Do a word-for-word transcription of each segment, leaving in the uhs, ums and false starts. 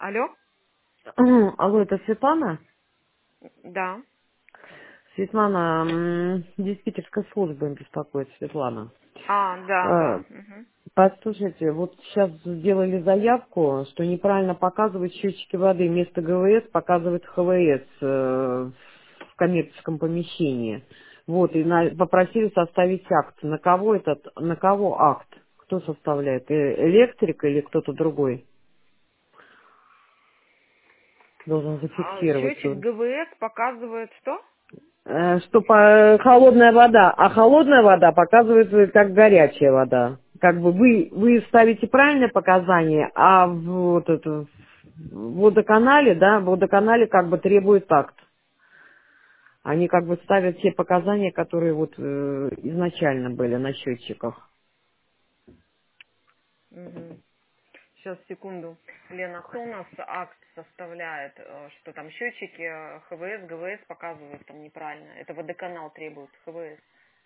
Алло? Алло, это Светлана? Да. Светлана, м, диспетчерская служба беспокоит, Светлана. А, да, Э, да. Мгм. Послушайте, вот сейчас сделали заявку, что неправильно показывают счетчики воды. Вместо ГВС показывает ХВС э, в коммерческом помещении. Вот, и на- попросили составить акт. На кого этот, на кого акт? Кто составляет? Э, Электрик или кто-то другой должен А зафиксировать? счетчик ГВС показывает что? Э, что по- холодная вода, а холодная вода показывает э, как горячая вода. Как бы вы, вы ставите правильное показание, а в вот это, в водоканале, да, в водоканале как бы требует акт. Они как бы ставят те показания, которые вот э, изначально были на счетчиках. Угу. Сейчас, секунду. Лена, кто у нас акт составляет, э, что там счетчики э, ХВС, ГВС показывают там неправильно? Это водоканал требует, ХВС.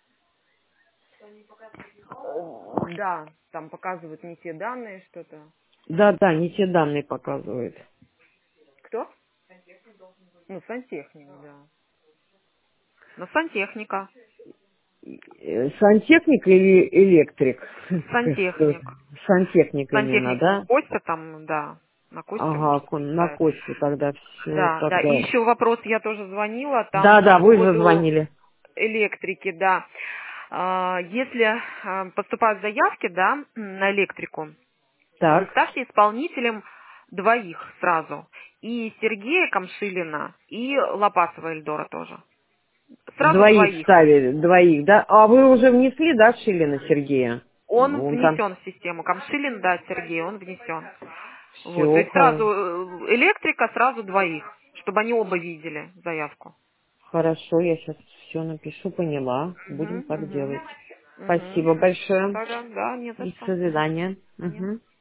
Э, Да, там показывают не те данные, что-то. Да, да, не те данные показывают. Кто? Ну, сантехник, да. Ну, сантехника. Э, Сантехник или электрик? Что? Сантехник. Сантехник именно, Сантехник да? Костя там, да, на Костю Ага, может кон- на поставить. Костю тогда все, Да, да. И тогда. еще вопрос, я тоже звонила, там Да, по да, вы же поводу звонили. электрики, да. А, Если а, поступают заявки, да, на электрику, Так, ставьте исполнителем двоих сразу. И Сергея Камшилина, и Лопасова Эльдора тоже. Сразу двоих двоих. ставили, двоих, да? А вы уже внесли, да, Шилина Сергея? Он Он там внесен в систему. Камшилин, да, Сергей, он внесен. Вот, то все есть сразу э, электрика, сразу двоих, чтобы они оба видели заявку. хорошо, я сейчас все напишу, поняла. Будем Угу, так угу, делать. угу. Спасибо Хорошо большое. тогда, да, не за И что. до Мгм. свидания. Мгм. Мгм.